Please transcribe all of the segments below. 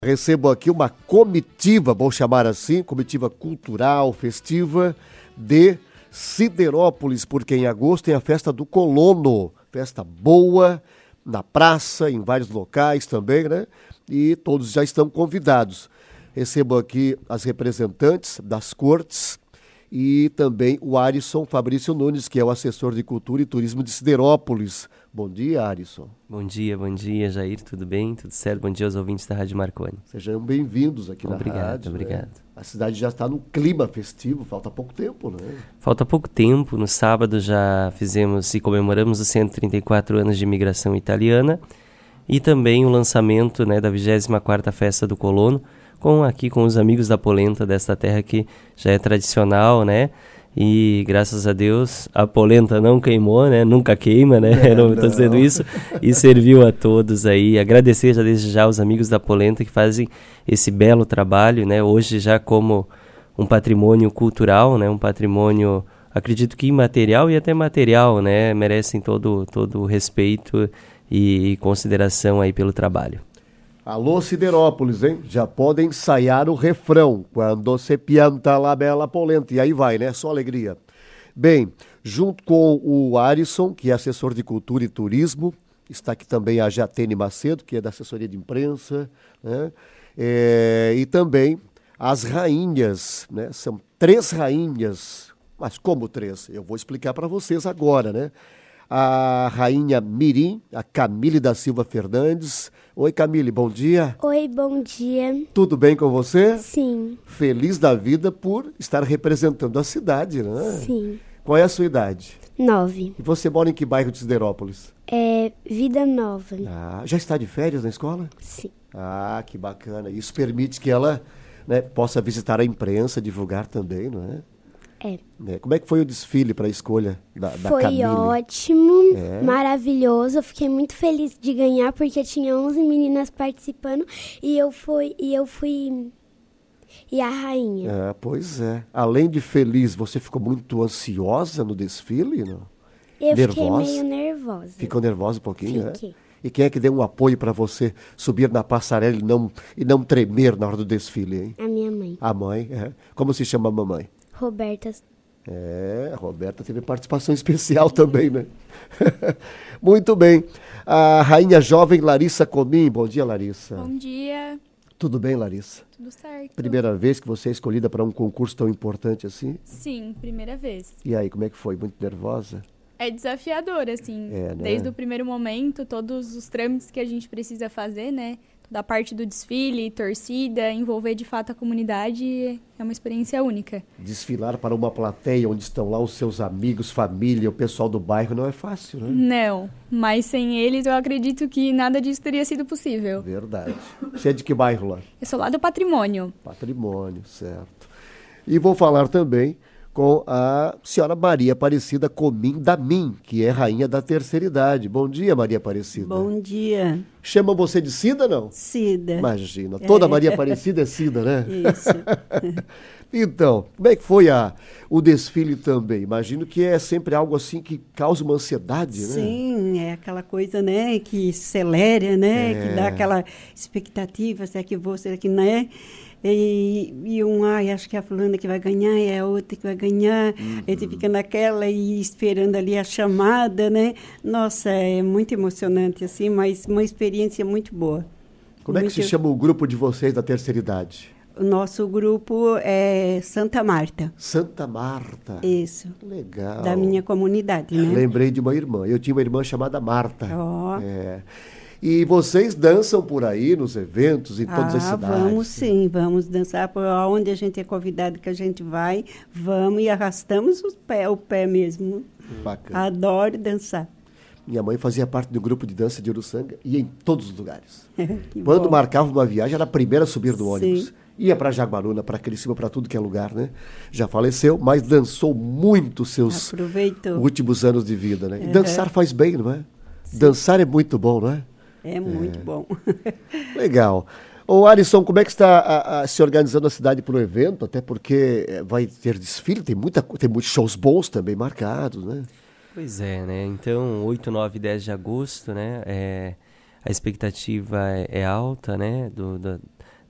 Recebo aqui uma comitiva, vou chamar assim, comitiva cultural, festiva de Siderópolis, porque em agosto tem a festa do colono, festa boa, na praça, em vários locais também, né? E todos já estão convidados. Recebo aqui as representantes das cortes e também o Arisson Fabrício Nunes, que é o assessor de Cultura e Turismo de Siderópolis. Bom dia, Arisson. Bom dia, Jair, tudo bem? Tudo certo? Bom dia aos ouvintes da Rádio Marconi. Sejam bem-vindos aqui na rádio. Obrigado. Né? A cidade já está no clima festivo, falta pouco tempo, né? Falta pouco tempo, no sábado já fizemos e comemoramos os 134 anos de imigração italiana e também o lançamento, né, da 24ª Festa do Colono, com os amigos da polenta desta terra que já é tradicional, né? E graças a Deus a polenta não queimou, né? Nunca queima, né? Não estou dizendo isso. E serviu a todos aí. Agradecer já desde já aos amigos da polenta que fazem esse belo trabalho, né? Hoje já como um patrimônio cultural, né? Um patrimônio, acredito que imaterial e até material, né? Merecem todo o respeito e consideração aí pelo trabalho. Alô, Siderópolis, hein? Já podem ensaiar o refrão. Quando se pianta la bela polenta. E aí vai, né? Só alegria. Bem, junto com o Arisson, que é assessor de Cultura e Turismo, está aqui também a Jatene Macedo, que é da assessoria de imprensa, né? E também as rainhas, né? São 3 rainhas. Mas como 3? Eu vou explicar para vocês agora, né? A rainha Mirim, a Camille da Silva Fernandes. Oi, Camille, bom dia. Oi, bom dia. Tudo bem com você? Sim. Feliz da vida por estar representando a cidade, né? Sim. Qual é a sua idade? 9. E você mora em que bairro de Siderópolis? É Vida Nova. Ah, já está de férias na escola? Sim. Ah, que bacana. Isso permite que ela, né, possa visitar a imprensa, divulgar também, não é? É. Como é que foi o desfile para a escolha da Foi Camille? ótimo, maravilhoso. Eu fiquei muito feliz de ganhar porque tinha 11 meninas participando e eu fui a rainha. Pois é. Além de feliz, você ficou muito ansiosa no desfile, não? Eu nervosa? Fiquei meio nervosa. Ficou nervosa um pouquinho, Fiquei. né? E quem é que deu um apoio para você subir na passarela e não tremer na hora do desfile, hein? A minha mãe. A mãe, é. Como se chama a mamãe? Roberta. A Roberta teve participação especial também, né? Muito bem. A rainha jovem Larissa Comim. Bom dia, Larissa. Bom dia. Tudo bem, Larissa? Tudo certo. Primeira vez que você é escolhida para um concurso tão importante assim? Sim, primeira vez. E aí, como é que foi? Muito nervosa? É desafiador, assim, né? Desde o primeiro momento, todos os trâmites que a gente precisa fazer, né? Da parte do desfile, torcida, envolver de fato a comunidade, é uma experiência única. Desfilar para uma plateia onde estão lá os seus amigos, família, o pessoal do bairro, não é fácil, né? Não, mas sem eles eu acredito que nada disso teria sido possível. Verdade. Você é de que bairro lá? Eu sou lá do Patrimônio. Patrimônio, certo. E vou falar também com a senhora Maria Aparecida Comim da Min, que é rainha da terceira idade. Bom dia, Maria Aparecida. Bom dia. Chamam você de Cida, não? Cida. Imagina, toda Maria Aparecida é Cida, né? Isso. Então, como é que foi o desfile também? Imagino que é sempre algo assim que causa uma ansiedade, né? Sim, é aquela coisa, né, que acelera, né, que dá aquela expectativa, será que vou, será que não é? Acho que é a fulana que vai ganhar, é a outra que vai ganhar, a gente fica naquela e esperando ali a chamada, né? Nossa, é muito emocionante, assim, mas uma experiência muito boa. Como é que se chama o grupo de vocês da terceira idade? O nosso grupo é Santa Marta. Santa Marta? Isso. Legal. Da minha comunidade, né? Lembrei de uma irmã. Eu tinha uma irmã chamada Marta. Ó. E vocês dançam por aí, nos eventos, em todas as cidades? Vamos sim, vamos dançar por onde a gente é convidado, que a gente vai, vamos e arrastamos o pé mesmo. Bacana. Adoro dançar. Minha mãe fazia parte do grupo de dança de Uruçanga e em todos os lugares. Que Quando bom. marcava uma viagem, era a primeira a subir no ônibus. Sim. Ia para Jaguaruna, para Criciúma, para tudo que é lugar, né? Já faleceu, mas dançou muito seus últimos anos de vida, né? E dançar faz bem, não é? Sim. Dançar é muito bom, não é? É muito bom. Legal. Ô, Arisson, como é que está se organizando a cidade para o evento? Até porque vai ter desfile, tem muitos shows bons também marcados, né? Pois é, né? Então, 8, 9 e 10 de agosto, né? A expectativa é alta, né?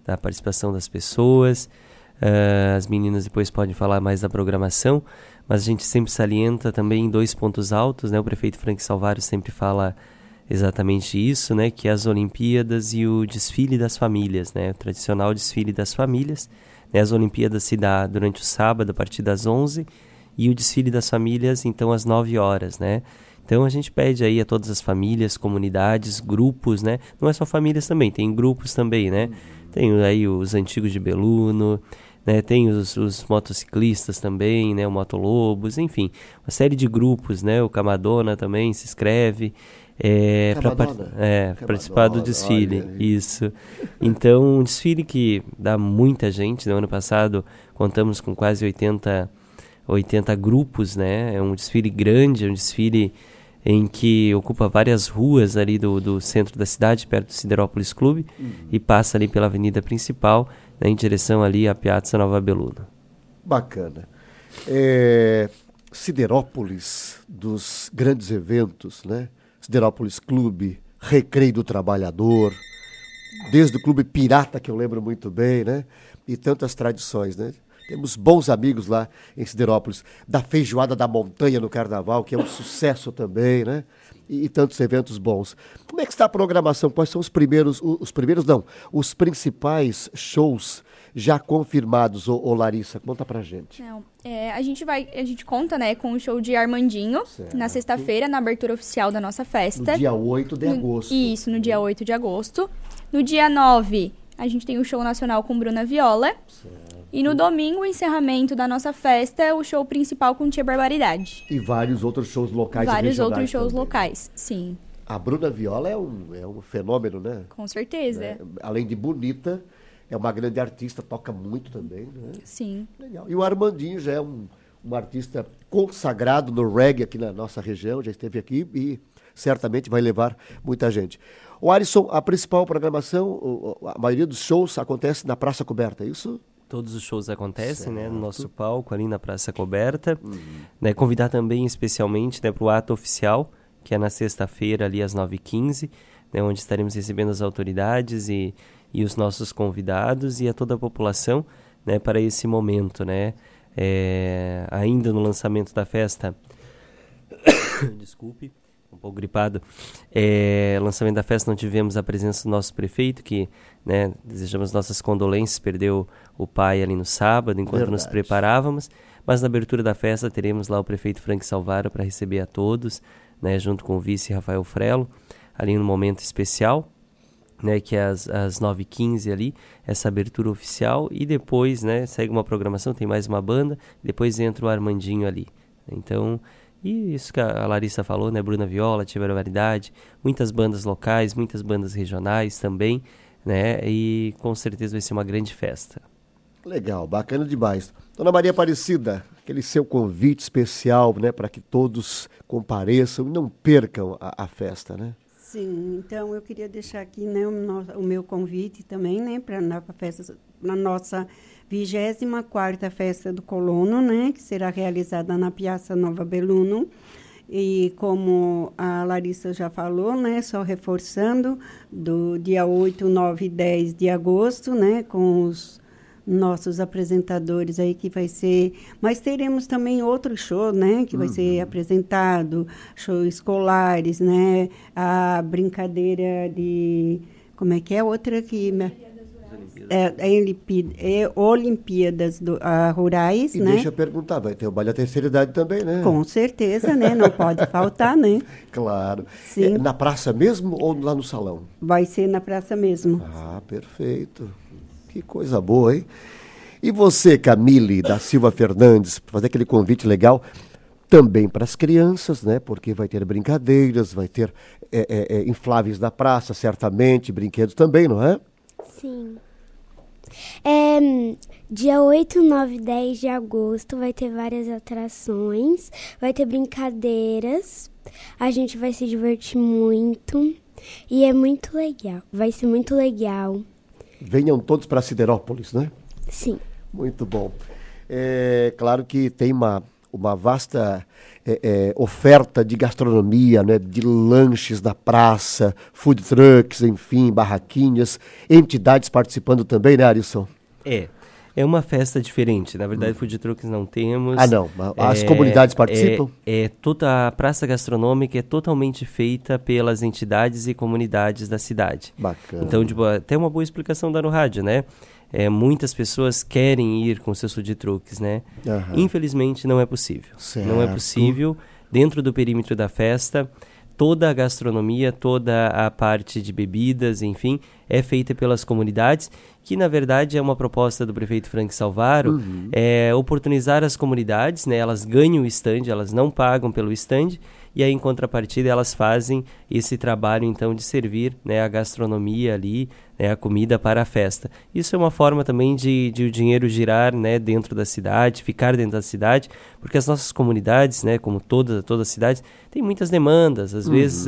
da participação das pessoas. As meninas depois podem falar mais da programação, mas a gente sempre salienta também 2 pontos altos, né? O prefeito Frank Salvário sempre fala exatamente isso, né? Que é as Olimpíadas e o desfile das famílias, né? O tradicional desfile das famílias, né? As Olimpíadas se dá durante o sábado a partir das 11 e o desfile das famílias então às 9 horas, né? Então a gente pede aí a todas as famílias, comunidades, grupos, né? Não é só famílias também, tem grupos também, né? Tem aí os antigos de Beluno, né? Tem os motociclistas também, né? O Motolobos, enfim, uma série de grupos, né? O Camadona também se inscreve para participar do desfile. Isso. Então, um desfile que dá muita gente. No ano passado contamos com quase 80 grupos, né? É um desfile grande, é um desfile em que ocupa várias ruas ali do centro da cidade, perto do Siderópolis Clube, e passa ali pela avenida principal, né, em direção ali à Piazza Nova Belluno. Bacana. Siderópolis, dos grandes eventos, né? Siderópolis Clube, Recreio do Trabalhador, desde o Clube Pirata, que eu lembro muito bem, né? E tantas tradições, né? Temos bons amigos lá em Siderópolis, da Feijoada da Montanha no Carnaval, que é um sucesso também, né? E tantos eventos bons. Como é que está a programação? Quais são os principais shows já confirmados, ô Larissa? Conta pra gente. A gente conta, né, com o show de Armandinho, certo, na sexta-feira, na abertura oficial da nossa festa. No dia 8 de agosto. Isso, no dia 8 de agosto. No dia 9, a gente tem o show nacional com Bruna Viola. Certo. E no domingo, o encerramento da nossa festa é o show principal com Tia Barbaridade. E vários outros shows locais e regionais. Vários outros shows locais, sim. A Bruna Viola é um fenômeno, né? Com certeza. Né? Além de bonita, é uma grande artista, toca muito também, né? Sim. Legal. E o Armandinho já é um artista consagrado no reggae aqui na nossa região, já esteve aqui e certamente vai levar muita gente. O Alisson, a principal programação, a maioria dos shows acontece na Praça Coberta, é isso? Todos os shows acontecem, né, no nosso palco, ali na Praça Coberta. Né, convidar também especialmente, né, para o ato oficial, que é na sexta-feira, ali às 9h15, né, onde estaremos recebendo as autoridades e os nossos convidados e a toda a população, né, para esse momento. Né. Ainda no lançamento da festa... Desculpe, um pouco gripado. Lançamento da festa não tivemos a presença do nosso prefeito, que, né, desejamos nossas condolências, perdeu o pai ali no sábado, enquanto nos preparávamos, mas na abertura da festa teremos lá o prefeito Frank Salvário para receber a todos, né, junto com o vice Rafael Frello, ali no momento especial, né, que é às 9h15 ali, essa abertura oficial, e depois, né, segue uma programação, tem mais uma banda, depois entra o Armandinho ali. Então... E isso que a Larissa falou, né? Bruna Viola, Tia Barbaridade, muitas bandas locais, muitas bandas regionais também, né? E com certeza vai ser uma grande festa. Legal, bacana demais. Dona Maria Aparecida, aquele seu convite especial, né? Para que todos compareçam e não percam a festa, né? Sim, então eu queria deixar aqui, né, o meu convite também, né? Para na nossa 24ª Festa do Colono, né, que será realizada na Piazza Nova Belluno. E como a Larissa já falou, né, só reforçando, do dia 8, 9 e 10 de agosto, né, com os nossos apresentadores aí, que vai ser... Mas teremos também outro show, né, que vai ser apresentado, shows escolares, né, a brincadeira de... Como é que é? Outra que... Olimpíadas Rurais, e né? Deixa eu perguntar, vai ter o baile da terceira idade também, né? Com certeza, né? Não pode faltar, né? Claro. Sim. Na praça mesmo ou lá no salão? Vai ser na praça mesmo. Ah, perfeito. Que coisa boa, hein? E você, Camille da Silva Fernandes, para fazer aquele convite legal também para as crianças, né? Porque vai ter brincadeiras, vai ter infláveis na praça, certamente, brinquedos também, não é? Sim. Dia 8, 9 e 10 de agosto vai ter várias atrações, vai ter brincadeiras, a gente vai se divertir muito e é muito legal, vai ser muito legal. Venham todos para Siderópolis, né? Sim. Muito bom. Claro que tem uma vasta oferta de gastronomia, né, de lanches na praça, food trucks, enfim, barraquinhas, entidades participando também, né, Arisson? É uma festa diferente. Na verdade, food trucks não temos. Não. As comunidades participam? Toda a praça gastronômica é totalmente feita pelas entidades e comunidades da cidade. Bacana. Então, até uma boa explicação dá no rádio, né? Muitas pessoas querem ir com seus food trucks, né? Uhum. Infelizmente, não é possível. Certo. Não é possível. Dentro do perímetro da festa, toda a gastronomia, toda a parte de bebidas, enfim, é feita pelas comunidades, que na verdade é uma proposta do prefeito Frank Salvaro, oportunizar as comunidades, né? Elas ganham o stand, elas não pagam pelo stand, e aí em contrapartida elas fazem esse trabalho então de servir, né, a gastronomia ali, né, a comida para a festa. Isso é uma forma também de o dinheiro girar, né, dentro da cidade, ficar dentro da cidade, porque as nossas comunidades, né, como toda a cidade, tem muitas demandas. Às vezes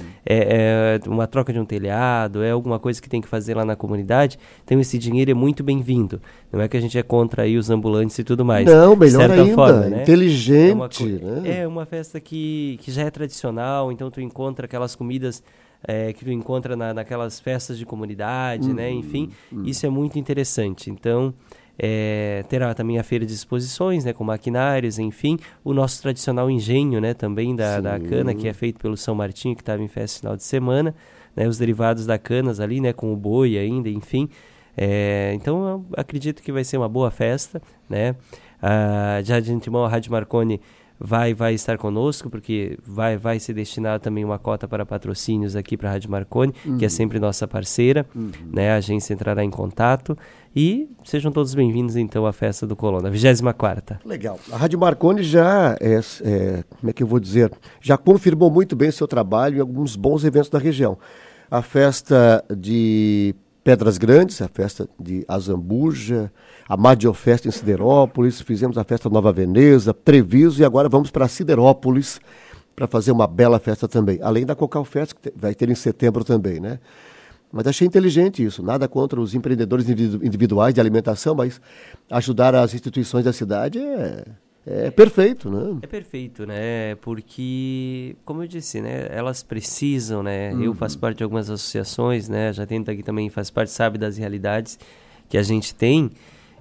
é uma troca de um telhado, é alguma coisa que tem que fazer lá na comunidade. Então esse dinheiro é muito bem-vindo. Não é que a gente é contra aí os ambulantes e tudo mais. Não, melhor ainda, forma, né? Inteligente. É uma festa que já é tradicional, então tu encontra aquelas comidas que tu encontra naquelas festas de comunidade, né? Enfim, isso é muito interessante. Então, terá também a feira de exposições, né? Com maquinários, enfim. O nosso tradicional engenho, né? Também da cana, que é feito pelo São Martinho, que estava em festa final de semana. Né? Os derivados da canas ali, né? Com o boi ainda, enfim. Então, eu acredito que vai ser uma boa festa, né? Já de antemão, a Rádio Marconi vai estar conosco, porque vai ser destinada também uma cota para patrocínios aqui para a Rádio Marconi, que é sempre nossa parceira, né? A agência entrará em contato e sejam todos bem-vindos então à Festa do Colono, a 24ª. Legal. A Rádio Marconi já, como é que eu vou dizer, já confirmou muito bem seu trabalho em alguns bons eventos da região. A festa de Pedras Grandes, a festa de Azambuja, a Madiofesta em Siderópolis, fizemos a festa Nova Veneza, Treviso, e agora vamos para Siderópolis para fazer uma bela festa também, além da Cocal Fest, que vai ter em setembro também, né? Mas achei inteligente isso, nada contra os empreendedores individuais de alimentação, mas ajudar as instituições da cidade é perfeito, né? É perfeito, né? Porque, como eu disse, né? Elas precisam, né? Eu faço parte de algumas associações, né? Já tento aqui também, faz parte, sabe, das realidades que a gente tem.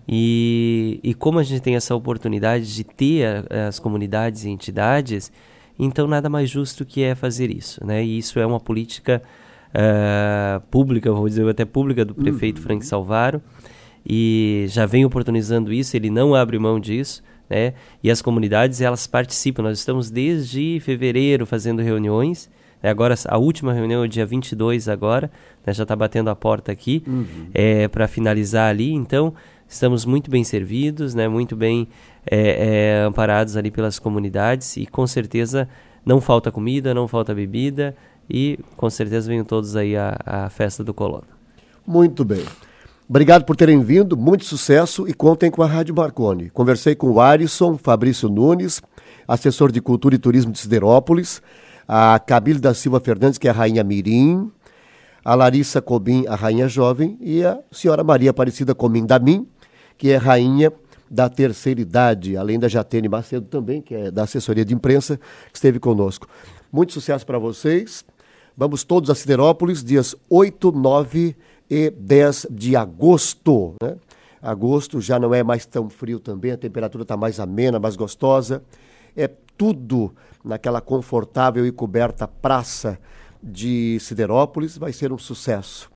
E como a gente tem essa oportunidade de ter as comunidades e entidades, então nada mais justo que é fazer isso, né? E isso é uma política pública, vou dizer até pública, do prefeito Frank Salvaro, e já vem oportunizando isso, ele não abre mão disso, né? E as comunidades, elas participam. Nós estamos desde fevereiro fazendo reuniões, né? Agora a última reunião é o dia 22 agora, né? Já está batendo a porta aqui para finalizar ali. Então estamos muito bem servidos, né? Muito bem amparados ali pelas comunidades, e com certeza não falta comida, não falta bebida, e com certeza venham todos aí à Festa do Colono. Muito bem. Obrigado por terem vindo, muito sucesso, e contem com a Rádio Marconi. Conversei com o Arisson Fabrício Nunes, assessor de Cultura e Turismo de Siderópolis, a Camille da Silva Fernandes, que é a Rainha Mirim, a Larissa Cobim, a Rainha Jovem, e a senhora Maria Aparecida Comim Damim, que é Rainha da Terceira Idade, além da Jatene Macedo também, que é da assessoria de imprensa, que esteve conosco. Muito sucesso para vocês. Vamos todos a Siderópolis, dias 8, 9 e 10 de agosto, né? Agosto já não é mais tão frio também, a temperatura está mais amena, mais gostosa. É tudo naquela confortável e coberta praça de Siderópolis, vai ser um sucesso.